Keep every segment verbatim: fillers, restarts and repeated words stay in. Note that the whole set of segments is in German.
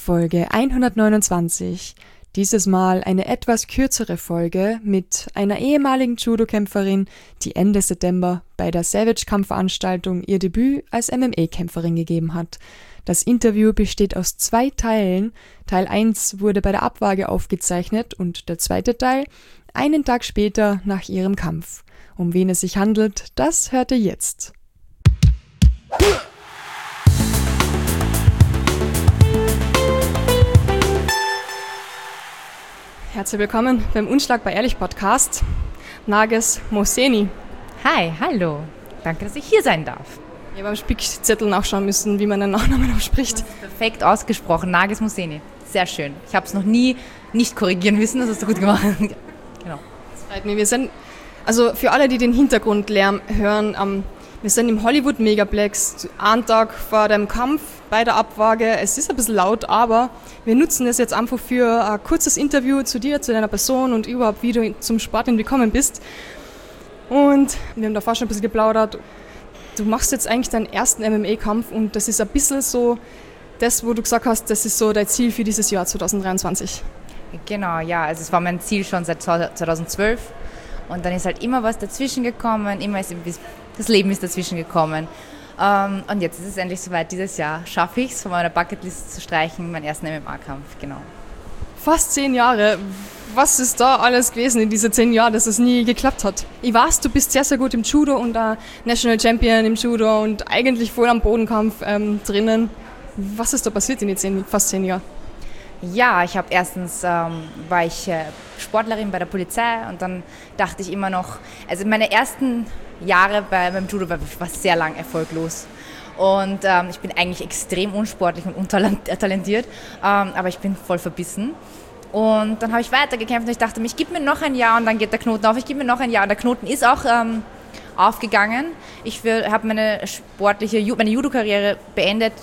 Folge hundertneunundzwanzig. Dieses Mal eine etwas kürzere Folge mit einer ehemaligen Judo-Kämpferin, die Ende September bei der Savage-Kampfveranstaltung ihr Debüt als M M A-Kämpferin gegeben hat. Das Interview besteht aus zwei Teilen. Teil eins wurde bei der Abwaage aufgezeichnet und der zweite Teil einen Tag später nach ihrem Kampf. Um wen es sich handelt, das hört ihr jetzt. Herzlich willkommen beim Unschlagbar Ehrlich Podcast, Narges Mohseni. Hi, hallo. Danke, dass ich hier sein darf. Ich habe am Spickzettel nachschauen müssen, wie man den Nachnamen ausspricht. Perfekt ausgesprochen, Narges Mohseni. Sehr schön. Ich habe es noch nie nicht korrigieren müssen, das hast du gut gemacht. Genau. Das freut mich. Wir sind, also für alle, die den Hintergrundlärm hören, um, wir sind im Hollywood Megaplex, einen Tag vor dem Kampf bei der Abwaage. Es ist ein bisschen laut, aber wir nutzen es jetzt einfach für ein kurzes Interview zu dir, zu deiner Person und überhaupt, wie du zum Sport gekommen bist. Und wir haben davor schon ein bisschen geplaudert. Du machst jetzt eigentlich deinen ersten M M A-Kampf und das ist ein bisschen so das, wo du gesagt hast, das ist so dein Ziel für dieses Jahr zwanzig dreiundzwanzig. Genau, ja, also es war mein Ziel schon seit zweitausendzwölf und dann ist halt immer was dazwischen gekommen, immer ist das Leben ist dazwischen gekommen. Um, und jetzt ist es endlich soweit, dieses Jahr schaffe ich es, von meiner Bucketlist zu streichen, meinen ersten M M A-Kampf, genau. Fast zehn Jahre. Was ist da alles gewesen in diesen zehn Jahren, dass es nie geklappt hat? Ich weiß, du bist sehr, sehr gut im Judo und äh, National Champion im Judo und eigentlich voll am Bodenkampf ähm, drinnen. Was ist da passiert in den zehn, fast zehn Jahren? Ja, ich habe erstens, ähm, war ich äh, Sportlerin bei der Polizei und dann dachte ich immer noch, also meine ersten Jahre bei, beim Judo war, war sehr lang erfolglos. Und ähm, ich bin eigentlich extrem unsportlich und untalentiert, ähm, aber ich bin voll verbissen. Und dann habe ich weitergekämpft und ich dachte mir, ich gebe mir noch ein Jahr und dann geht der Knoten auf, ich gebe mir noch ein Jahr und der Knoten ist auch ähm, aufgegangen. Ich habe meine sportliche, meine Judo-Karriere beendet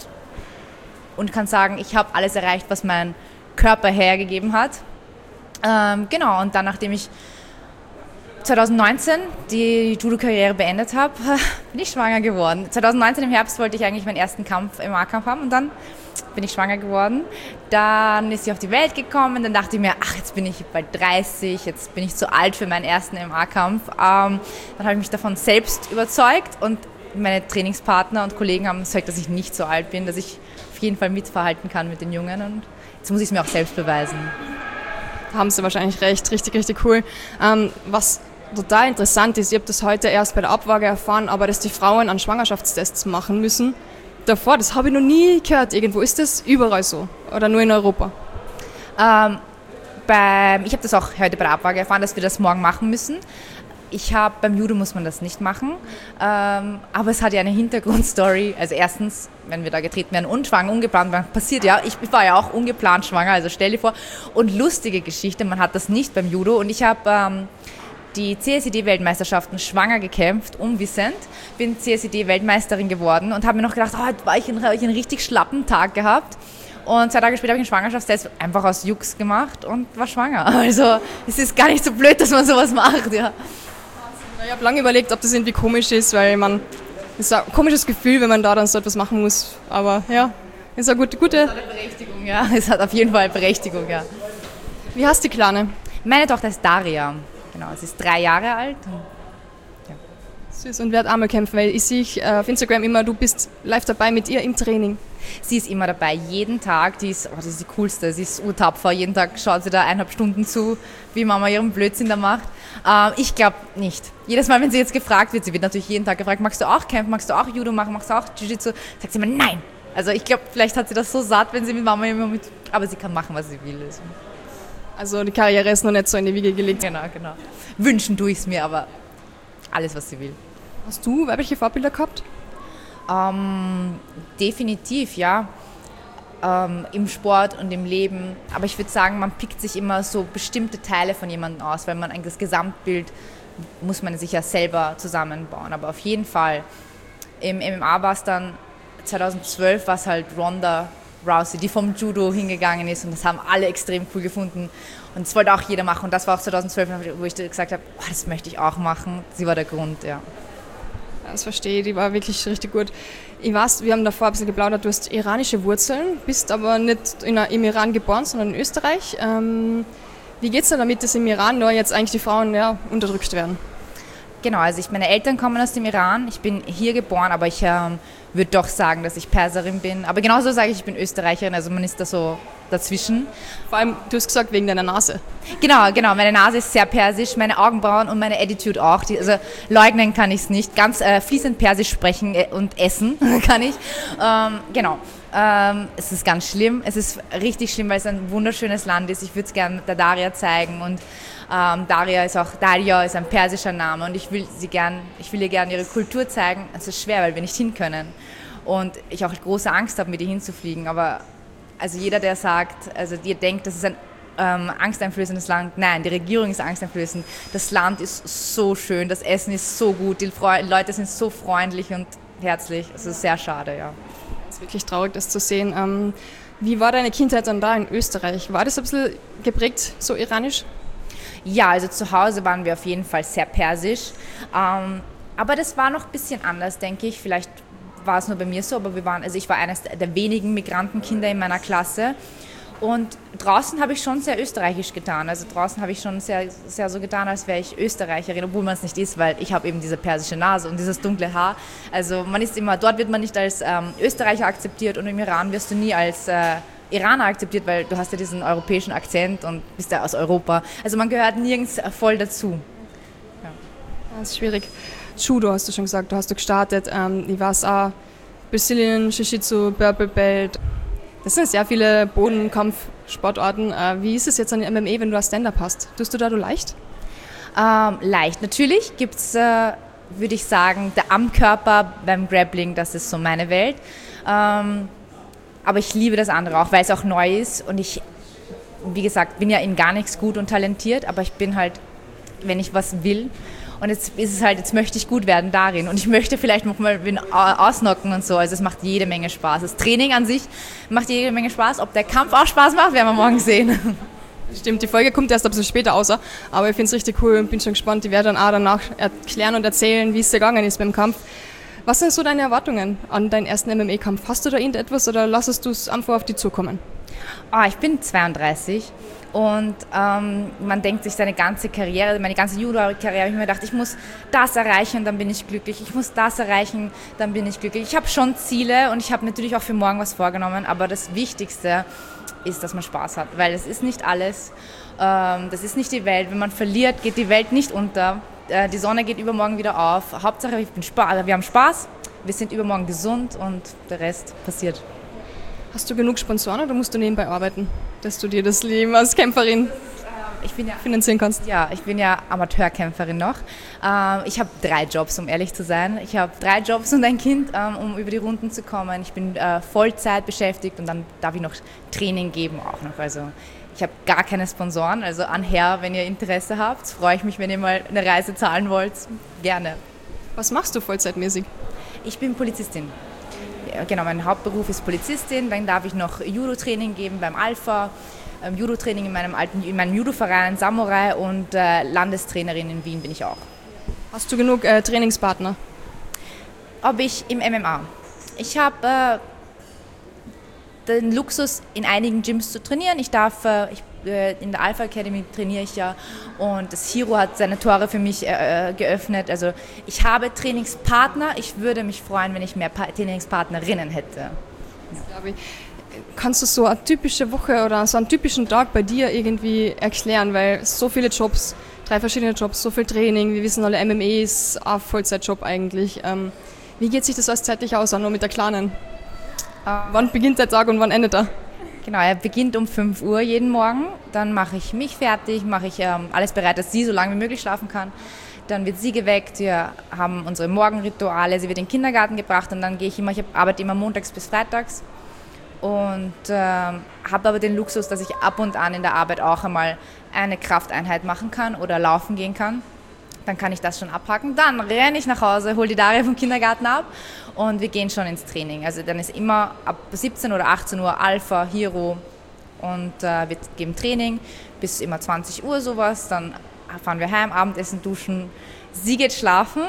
und kann sagen, ich habe alles erreicht, was mein Körper hergegeben hat. Ähm, genau, und dann, nachdem ich zweitausendneunzehn die Judo-Karriere beendet habe, bin ich schwanger geworden. zweitausendneunzehn im Herbst wollte ich eigentlich meinen ersten Kampf, M M A-Kampf haben und dann bin ich schwanger geworden. Dann ist sie auf die Welt gekommen, dann dachte ich mir, ach, jetzt bin ich bald dreißig, jetzt bin ich zu alt für meinen ersten M M A-Kampf. Ähm, dann habe ich mich davon selbst überzeugt und meine Trainingspartner und Kollegen haben gesagt, dass ich nicht so alt bin, dass ich auf jeden Fall mitverhalten kann mit den Jungen und jetzt muss ich es mir auch selbst beweisen. Da haben sie wahrscheinlich recht, richtig, richtig cool. Ähm, was total interessant ist, ich habe das heute erst bei der Abwaage erfahren, aber dass die Frauen an Schwangerschaftstests machen müssen. Davor, das habe ich noch nie gehört irgendwo. Ist das überall so oder nur in Europa? Ähm, beim, ich habe das auch heute bei der Abwaage erfahren, dass wir das morgen machen müssen. Ich habe beim Judo muss man das nicht machen, ähm, aber es hat ja eine Hintergrundstory. Also erstens, wenn wir da getreten werden und schwanger, ungeplant, passiert ja, ich war ja auch ungeplant schwanger, also stell dir vor. Und lustige Geschichte, man hat das nicht beim Judo und ich habe ähm, die C S I D-Weltmeisterschaften schwanger gekämpft, unwissend, bin C S I D-Weltmeisterin geworden und habe mir noch gedacht, oh, heute war ich einen, einen richtig schlappen Tag gehabt. Und zwei Tage später habe ich einen Schwangerschaftstest einfach aus Jux gemacht und war schwanger. Also es ist gar nicht so blöd, dass man sowas macht, ja. Ich habe lange überlegt, ob das irgendwie komisch ist, weil man, es ist ein komisches Gefühl, wenn man da dann so etwas machen muss. Aber ja, ist eine gute, gute... Es hat eine Berechtigung, ja. Es hat auf jeden Fall Berechtigung, ja. Wie heißt die Kleine? Meine Tochter ist Daria. Genau, sie ist drei Jahre alt. Ja. Süß, und wer hat einmal kämpfen? Weil ich sehe auf Instagram immer, du bist live dabei mit ihr im Training. Sie ist immer dabei, jeden Tag. Die ist, oh, das ist die coolste, sie ist urtapfer. Jeden Tag schaut sie da eineinhalb Stunden zu, wie Mama ihren Blödsinn da macht. Ähm, ich glaube nicht. Jedes Mal, wenn sie jetzt gefragt wird, sie wird natürlich jeden Tag gefragt, magst du auch kämpfen, magst du auch Judo machen, magst du auch Jiu-Jitsu? Sagt sie immer, nein. Also ich glaube, vielleicht hat sie das so satt, wenn sie mit Mama immer mit... Aber sie kann machen, was sie will. Also, also die Karriere ist noch nicht so in die Wiege gelegt. Genau, genau. Wünschen tue ich es mir, aber alles, was sie will. Hast du weibliche Vorbilder gehabt? Ähm, definitiv, ja. Ähm, im Sport und im Leben. Aber ich würde sagen, man pickt sich immer so bestimmte Teile von jemandem aus, weil man das Gesamtbild muss man sich ja selber zusammenbauen. Aber auf jeden Fall, im M M A war es dann, zweitausendzwölf war es halt Ronda Rousey, die vom Judo hingegangen ist und das haben alle extrem cool gefunden und das wollte auch jeder machen und das war auch zweitausendzwölf, wo ich gesagt habe, oh, das möchte ich auch machen. Sie war der Grund, ja. Das verstehe ich, die war wirklich richtig gut. Ich weiß, wir haben davor ein bisschen geplaudert, du hast iranische Wurzeln, bist aber nicht in, im Iran geboren, sondern in Österreich. Ähm, wie geht es denn damit, dass im Iran nur jetzt eigentlich die Frauen ja, unterdrückt werden? Genau, also ich, meine Eltern kommen aus dem Iran, ich bin hier geboren, aber ich ähm, würde doch sagen, dass ich Perserin bin. Aber genauso sage ich, ich bin Österreicherin, also man ist da so dazwischen. Vor allem, du hast gesagt, wegen deiner Nase. Genau, genau, meine Nase ist sehr persisch, meine Augenbrauen und meine Attitude auch. Die, also leugnen kann ich es nicht, ganz äh, fließend persisch sprechen und essen kann ich. Ähm, genau. Ähm, es ist ganz schlimm, es ist richtig schlimm, weil es ein wunderschönes Land ist. Ich würde es gerne der Daria zeigen und ähm, Daria ist auch, Daria ist ein persischer Name und ich will sie gern, ich will ihr gerne ihre Kultur zeigen. Es ist schwer, weil wir nicht hin können und ich auch große Angst habe, mit ihr hinzufliegen. Aber also jeder, der sagt, also dir denkt, das ist ein ähm, angsteinflößendes Land, nein, die Regierung ist angsteinflößend. Das Land ist so schön, das Essen ist so gut, die Freu- Leute sind so freundlich und herzlich. Es ist sehr schade, ja. Es ist wirklich traurig, das zu sehen. Ähm, wie war deine Kindheit dann da in Österreich? War das ein bisschen geprägt, so iranisch? Ja, also zu Hause waren wir auf jeden Fall sehr persisch. Ähm, aber das war noch ein bisschen anders, denke ich. Vielleicht war es nur bei mir so, aber wir waren, also ich war eines der wenigen Migrantenkinder in meiner Klasse. Und draußen habe ich schon sehr österreichisch getan. Also draußen habe ich schon sehr, sehr so getan, als wäre ich Österreicherin, obwohl man es nicht ist, weil ich habe eben diese persische Nase und dieses dunkle Haar. Also man ist immer, dort wird man nicht als ähm, Österreicher akzeptiert und im Iran wirst du nie als äh, Iraner akzeptiert, weil du hast ja diesen europäischen Akzent und bist ja aus Europa. Also man gehört nirgends voll dazu. Ja. Das ist schwierig. Judo hast du schon gesagt, du hast du gestartet. Ähm, ich weiß auch, Brazilian, Jiu-Jitsu, Purple Belt. Das sind sehr viele Bodenkampfsportarten. Äh, wie ist es jetzt an M M A, wenn du als Stand-Up hast? Tust du da du leicht? Ähm, leicht. Natürlich gibt es, äh, würde ich sagen, der am Körper beim Grappling, das ist so meine Welt. Ähm, aber ich liebe das andere auch, weil es auch neu ist und ich, wie gesagt, bin ja in gar nichts gut und talentiert, aber ich bin halt, wenn ich was will, und jetzt ist es halt, jetzt möchte ich gut werden darin und ich möchte vielleicht noch mal ausnocken und so, also es macht jede Menge Spaß. Das Training an sich macht jede Menge Spaß, ob der Kampf auch Spaß macht, werden wir morgen sehen. Stimmt, die Folge kommt erst ein bisschen später raus, aber ich finde es richtig cool und bin schon gespannt, die werden dann auch danach erklären und erzählen, wie es dir gegangen ist beim Kampf. Was sind so deine Erwartungen an deinen ersten M M A-Kampf? Hast du da irgendetwas oder lassest du es einfach auf dich zukommen? Oh, ich bin zweiunddreißig und ähm, man denkt sich seine ganze Karriere, meine ganze Judo-Karriere, habe ich mir gedacht, ich muss das erreichen, dann bin ich glücklich. Ich muss das erreichen, dann bin ich glücklich. Ich habe schon Ziele und ich habe natürlich auch für morgen was vorgenommen, aber das Wichtigste ist, dass man Spaß hat, weil es ist nicht alles, ähm, das ist nicht die Welt. Wenn man verliert, geht die Welt nicht unter. Äh, die Sonne geht übermorgen wieder auf. Hauptsache, ich bin Spaß, wir haben Spaß, wir sind übermorgen gesund und der Rest passiert. Hast du genug Sponsoren oder musst du nebenbei arbeiten, dass du dir das Leben als Kämpferin ich bin ja, finanzieren kannst? Ja, ich bin ja Amateurkämpferin noch. Ähm, ich habe drei Jobs, um ehrlich zu sein. Ich habe drei Jobs und ein Kind, ähm, um über die Runden zu kommen. Ich bin äh, Vollzeit beschäftigt und dann darf ich noch Training geben auch noch. Also ich habe gar keine Sponsoren. Also anher, wenn ihr Interesse habt, freue ich mich, wenn ihr mal eine Reise zahlen wollt. Gerne. Was machst du vollzeitmäßig? Ich bin Polizistin. Genau, mein Hauptberuf ist Polizistin, dann darf ich noch Judo-Training geben beim Alpha, ähm, Judo-Training in meinem alten, in meinem Judo-Verein Samurai und äh, Landestrainerin in Wien bin ich auch. Hast du genug äh, Trainingspartner? Ob ich im M M A. Ich habe äh, den Luxus, in einigen Gyms zu trainieren. Ich darf, äh, ich, äh, in der Alpha Academy trainiere ich ja und das Hero hat seine Tore für mich äh, geöffnet. Also ich habe Trainingspartner. Ich würde mich freuen, wenn ich mehr pa- Trainingspartnerinnen hätte. Ja. Ich, kannst du so eine typische Woche oder so einen typischen Tag bei dir irgendwie erklären, weil so viele Jobs, drei verschiedene Jobs, so viel Training, wir wissen alle, M M A ist ein Vollzeitjob eigentlich. Ähm, wie geht sich das alles zeitlich aus, auch nur mit der Kleinen? Uh, wann beginnt der Tag und wann endet er? Genau, er beginnt um fünf Uhr jeden Morgen. Dann mache ich mich fertig, mache ich ähm, alles bereit, dass sie so lange wie möglich schlafen kann. Dann wird sie geweckt, wir haben unsere Morgenrituale, sie wird in den Kindergarten gebracht und dann gehe ich immer, ich arbeite immer montags bis freitags und ähm, habe aber den Luxus, dass ich ab und an in der Arbeit auch einmal eine Krafteinheit machen kann oder laufen gehen kann. Dann kann ich das schon abhaken. Dann renne ich nach Hause, hole die Daria vom Kindergarten ab und wir gehen schon ins Training. Also dann ist immer ab siebzehn oder achtzehn Uhr Alpha, Hero und äh, wir geben Training bis immer zwanzig Uhr sowas. Dann fahren wir heim, Abendessen, duschen. Sie geht schlafen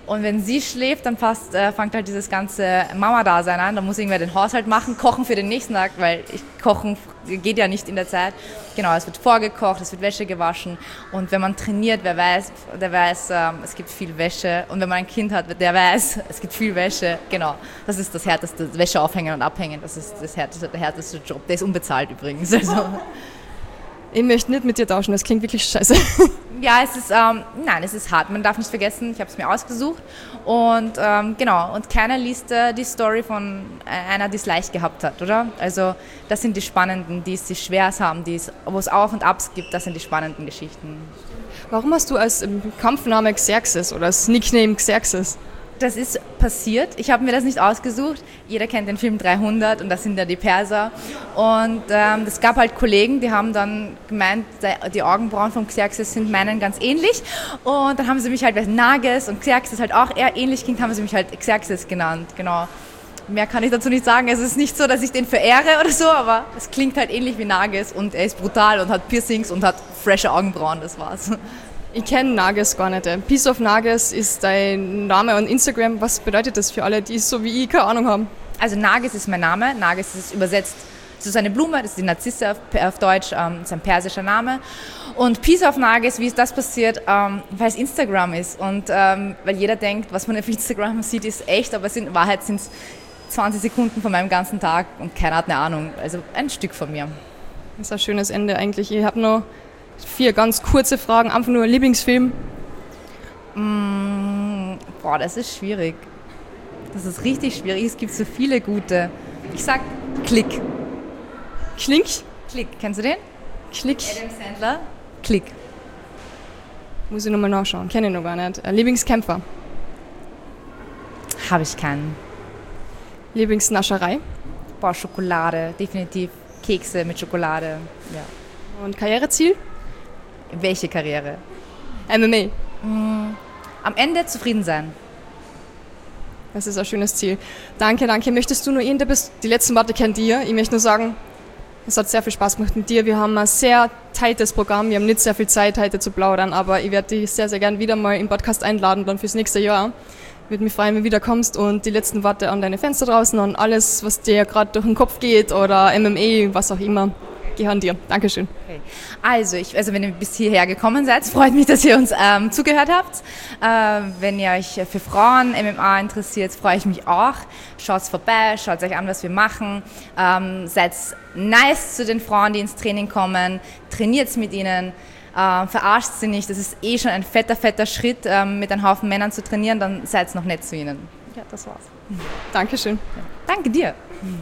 Und wenn sie schläft, dann fast, äh, fängt halt dieses ganze Mama-Dasein an. Da muss irgendwer den Haushalt machen, kochen für den nächsten Tag, weil ich, kochen geht ja nicht in der Zeit. Genau, es wird vorgekocht, es wird Wäsche gewaschen. Und wenn man trainiert, wer weiß, der weiß, ähm, es gibt viel Wäsche. Und wenn man ein Kind hat, der weiß, es gibt viel Wäsche. Genau, das ist das härteste, Wäsche aufhängen und abhängen. Das ist das härteste, der härteste Job. Der ist unbezahlt übrigens. Also. Ich möchte nicht mit dir tauschen, das klingt wirklich scheiße. Ja, es ist, ähm, nein, es ist hart. Man darf nicht vergessen, ich habe es mir ausgesucht. Und ähm, genau, und keiner liest äh, die Story von einer, die es leicht gehabt hat, oder? Also das sind die spannenden, die es sich schwer haben, wo es Auf und Abs gibt, das sind die spannenden Geschichten. Warum hast du als Kampfname Xerxes oder als Nickname Xerxes? Das ist passiert. Ich habe mir das nicht ausgesucht. Jeder kennt den Film dreihundert und das sind ja die Perser. Und ähm, es gab halt Kollegen, die haben dann gemeint, die Augenbrauen von Xerxes sind meinen ganz ähnlich. Und dann haben sie mich halt, weil Nages und Xerxes halt auch eher ähnlich klingt, haben sie mich halt Xerxes genannt. Genau. Mehr kann ich dazu nicht sagen. Es ist nicht so, dass ich den verehre oder so, aber es klingt halt ähnlich wie Nages und er ist brutal und hat Piercings und hat frische Augenbrauen, das war's. Ich kenne Nages gar nicht. Piece of Nages ist dein Name on Instagram. Was bedeutet das für alle, die so wie ich keine Ahnung haben? Also Nages ist mein Name. Nages ist übersetzt, das ist eine Blume, das ist die Narzisse auf, auf Deutsch, ähm, das ist ein persischer Name. Und Piece of Nages, wie ist das passiert? Ähm, weil es Instagram ist und ähm, weil jeder denkt, was man auf Instagram sieht, ist echt, aber in Wahrheit sind es zwanzig Sekunden von meinem ganzen Tag und keiner hat eine Ahnung. Also ein Stück von mir. Das ist ein schönes Ende eigentlich. Ich habe noch vier ganz kurze Fragen, einfach nur Lieblingsfilm. Mm, boah, das ist schwierig. Das ist richtig schwierig. Es gibt so viele gute. Ich sag Klick. Klick? Klick. Kennst du den? Klick. Adam Sandler. Klick. Muss ich nochmal nachschauen. Kenne ich noch gar nicht. Lieblingskämpfer? Habe ich keinen. Lieblingsnascherei? Boah, Schokolade. Definitiv. Kekse mit Schokolade. Ja. Und Karriereziel? Welche Karriere? M M A. Mm, am Ende zufrieden sein. Das ist ein schönes Ziel. Danke, danke. Möchtest du nur ihn, der bist, die letzten Worte kennt ihr. Ich möchte nur sagen, es hat sehr viel Spaß gemacht mit dir. Wir haben ein sehr tightes Programm. Wir haben nicht sehr viel Zeit, heute zu plaudern, aber ich werde dich sehr, sehr gern wieder mal im Podcast einladen, dann fürs nächste Jahr. Würde mich freuen, wenn du wieder kommst und die letzten Worte an deine Fans da draußen und alles, was dir gerade durch den Kopf geht oder M M A, was auch immer. Gehören dir. Dankeschön. Okay. Also, ich, also, wenn ihr bis hierher gekommen seid, freut mich, dass ihr uns ähm, zugehört habt. Äh, wenn ihr euch für Frauen M M A interessiert, freue ich mich auch. Schaut vorbei, schaut euch an, was wir machen. Ähm, seid nice zu den Frauen, die ins Training kommen. Trainiert mit ihnen. Äh, verarscht sie nicht. Das ist eh schon ein fetter, fetter Schritt, ähm, mit einem Haufen Männern zu trainieren. Dann seid noch nett zu ihnen. Ja, das war's. Dankeschön. Ja. Danke dir.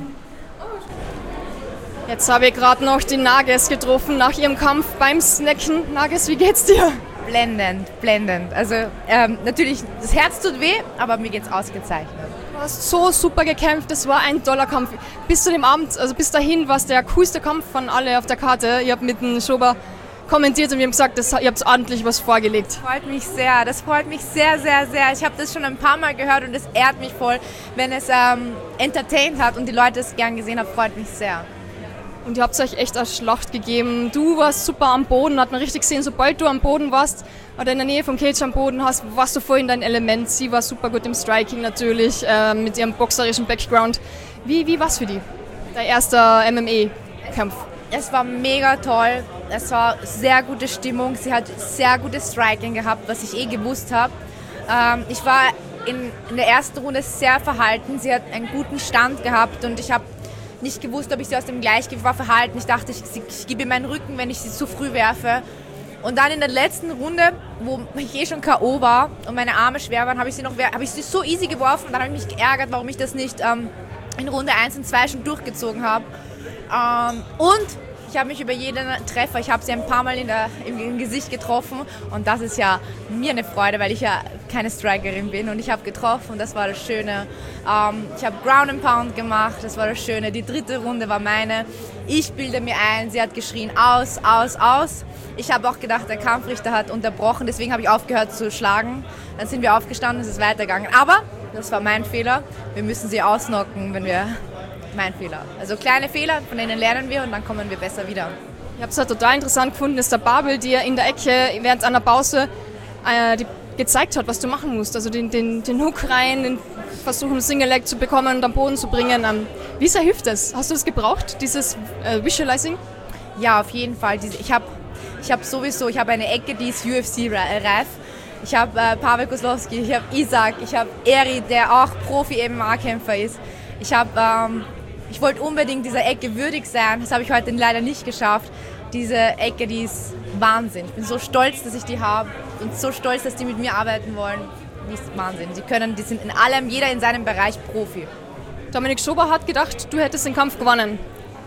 Jetzt habe ich gerade noch die Nages getroffen nach ihrem Kampf beim Snacken. Nages, wie geht's dir? Blendend, blendend. Also ähm, natürlich, das Herz tut weh, aber mir geht's ausgezeichnet. Du hast so super gekämpft, das war ein toller Kampf. Bis zu dem Abend, also bis dahin war es der coolste Kampf von alle auf der Karte. Ich habe mit dem Schober kommentiert und wir haben gesagt, das, ihr habt ordentlich was vorgelegt. Das freut mich sehr, das freut mich sehr, sehr, sehr. Ich habe das schon ein paar Mal gehört und es ehrt mich voll, wenn es ähm, entertained hat und die Leute es gern gesehen haben, freut mich sehr. Und ihr habt euch echt eine Schlacht gegeben. Du warst super am Boden, hat man richtig gesehen, sobald du am Boden warst oder in der Nähe vom Cage am Boden hast, warst du voll in dein Element. Sie war super gut im Striking natürlich, äh, mit ihrem boxerischen Background. Wie, wie war es für die? Der erste M M A-Kampf. Es war mega toll, es war sehr gute Stimmung, sie hat sehr gutes Striking gehabt, was ich eh gewusst habe. Ähm, ich war in, in der ersten Runde sehr verhalten, sie hat einen guten Stand gehabt und ich habe nicht gewusst, ob ich sie aus dem Gleichgewicht war verhalten. Ich dachte, ich, ich gebe ihr meinen Rücken, wenn ich sie zu früh werfe. Und dann in der letzten Runde, wo ich eh schon K O war und meine Arme schwer waren, habe ich sie noch, habe ich sie so easy geworfen. Und dann habe ich mich geärgert, warum ich das nicht ähm, in Runde eins und zwei schon durchgezogen habe. Ähm, und ich habe mich über jeden Treffer, ich habe sie ein paar Mal in der, im, im Gesicht getroffen und das ist ja mir eine Freude, weil ich ja keine Strikerin bin und ich habe getroffen und das war das Schöne. Ähm, ich habe Ground and Pound gemacht, das war das Schöne. Die dritte Runde war meine. Ich bilde mir ein, sie hat geschrien, aus, aus, aus. Ich habe auch gedacht, der Kampfrichter hat unterbrochen, deswegen habe ich aufgehört zu schlagen. Dann sind wir aufgestanden, es ist weitergegangen. Aber das war mein Fehler. Wir müssen sie ausnocken, wenn wir... Mein Fehler. Also kleine Fehler, von denen lernen wir und dann kommen wir besser wieder. Ich habe es halt total interessant gefunden, ist der Babel, die in der Ecke während einer Pause äh, die gezeigt hat, was du machen musst. Also den, den, den Hook rein, den versuchen Single Leg zu bekommen und am Boden zu bringen. Ähm, wie sehr hilft das? Hast du das gebraucht, dieses äh, Visualizing? Ja, auf jeden Fall. Ich habe ich hab sowieso, ich habe eine Ecke, die ist U F C-reif. Ich habe äh, Pavel Kozlowski, ich habe Isaac, ich habe Eri, der auch Profi-M M A-Kämpfer ist. Ich habe, ähm, ich wollte unbedingt dieser Ecke würdig sein. Das habe ich heute leider nicht geschafft. Diese Ecke, die ist Wahnsinn. Ich bin so stolz, dass ich die habe und so stolz, dass die mit mir arbeiten wollen. Die ist Wahnsinn. Die können, die sind in allem, jeder in seinem Bereich Profi. Dominik Schober hat gedacht, du hättest den Kampf gewonnen.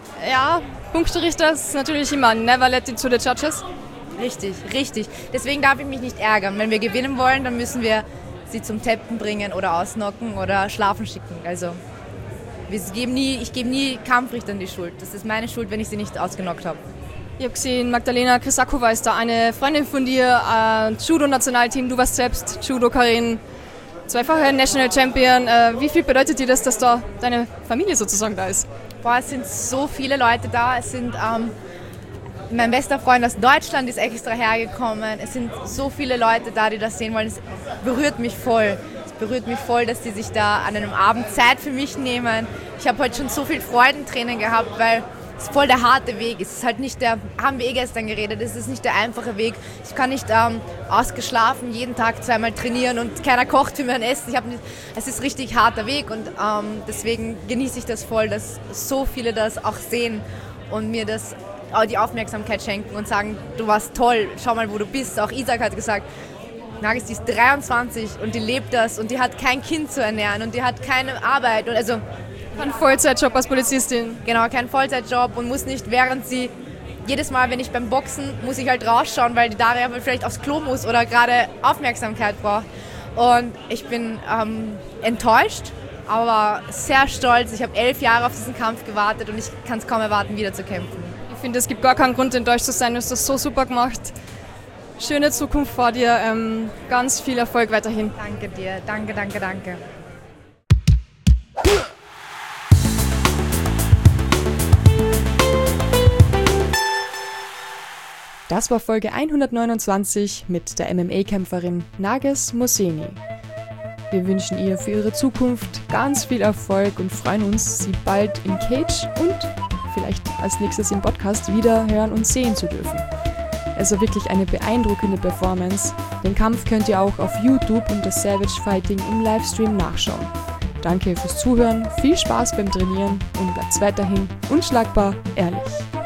Ja, Punkterichter ist natürlich immer never let it to the judges. Richtig, richtig. Deswegen darf ich mich nicht ärgern. Wenn wir gewinnen wollen, dann müssen wir sie zum Tappen bringen oder ausnocken oder schlafen schicken. Also wir geben nie, ich gebe nie Kampfrichtern die Schuld. Das ist meine Schuld, wenn ich sie nicht ausgenockt habe. Ich habe gesehen, Magdalena Krisakova ist da, eine Freundin von dir, äh, Judo-Nationalteam, du warst selbst Judokarin, zweifache National Champion. Äh, wie viel bedeutet dir das, dass da deine Familie sozusagen da ist? Boah, es sind so viele Leute da. Es sind ähm, mein bester Freund aus Deutschland ist extra hergekommen. Es sind so viele Leute da, die das sehen wollen. Es berührt mich voll. Es berührt mich voll, dass die sich da an einem Abend Zeit für mich nehmen. Ich habe heute schon so viel Freudentränen gehabt, weil es voll der harte Weg ist. Es ist halt nicht der, haben wir eh gestern geredet, es ist nicht der einfache Weg. Ich kann nicht ähm, ausgeschlafen jeden Tag zweimal trainieren und keiner kocht für mein Essen. Ich hab nicht, es ist richtig harter Weg und ähm, deswegen genieße ich das voll, dass so viele das auch sehen und mir das auch die Aufmerksamkeit schenken und sagen, du warst toll, schau mal, wo du bist. Auch Isaac hat gesagt, Nagis, die ist dreiundzwanzig und die lebt das und die hat kein Kind zu ernähren und die hat keine Arbeit. Und also Kein Vollzeitjob als Polizistin. Genau, kein Vollzeitjob und muss nicht, während sie, jedes Mal, wenn ich beim Boxen, muss ich halt rausschauen, weil die Daria vielleicht aufs Klo muss oder gerade Aufmerksamkeit braucht. Und ich bin ähm, enttäuscht, aber sehr stolz. Ich habe elf Jahre auf diesen Kampf gewartet und ich kann es kaum erwarten, wieder zu kämpfen. Ich finde, es gibt gar keinen Grund, enttäuscht zu sein. Du hast das so super gemacht. Schöne Zukunft vor dir. Ähm, ganz viel Erfolg weiterhin. Danke dir. Danke, danke, danke. Das war Folge hundertneunundzwanzig mit der M M A-Kämpferin Nages Mohseni. Wir wünschen ihr für ihre Zukunft ganz viel Erfolg und freuen uns, sie bald im Cage und vielleicht als nächstes im Podcast wieder hören und sehen zu dürfen. Es war wirklich eine beeindruckende Performance. Den Kampf könnt ihr auch auf YouTube unter Savage Fighting im Livestream nachschauen. Danke fürs Zuhören, viel Spaß beim Trainieren und bleibt weiterhin unschlagbar ehrlich.